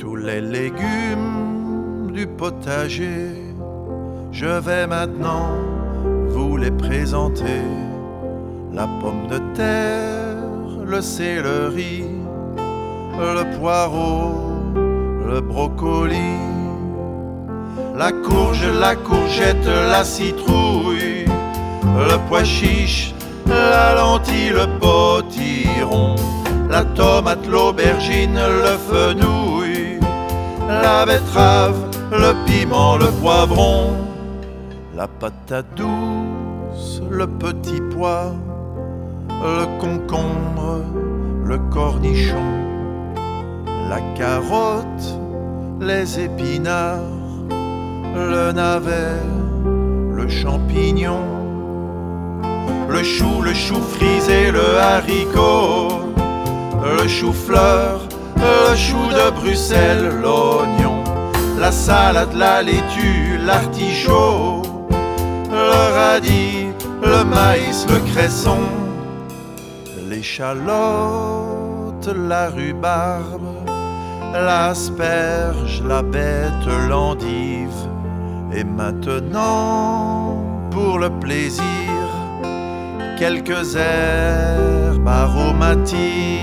Tous les légumes du potager, je vais maintenant vous les présenter. La pomme de terre, le céleri, le poireau, le brocoli, la courge, la courgette, la citrouille, le pois chiche, la lentille, le potiron, la tomate, l'aubergine, le fenouil, la betterave, le piment, le poivron, la patate douce, le petit pois, le concombre, le cornichon, la carotte, les épinards, le navet, le champignon, le chou frisé, le haricot, le chou-fleur, le chou de Bruxelles, l'oignon, la salade, la laitue, l'artichaut, le radis, le maïs, le cresson, l'échalote, la rhubarbe, l'asperge, la bête, l'endive. Et maintenant, pour le plaisir, quelques herbes aromatiques,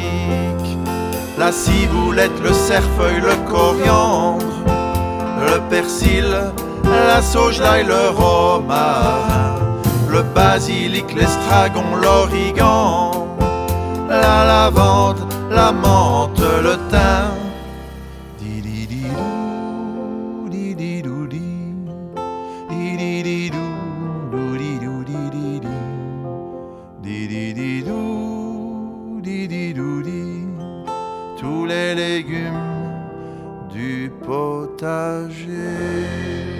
la ciboulette, le cerfeuil, le coriandre, le persil, la sauge, l'ail, le romarin, le basilic, l'estragon, l'origan, la lavande, la menthe, le thym. Tous les légumes du potager.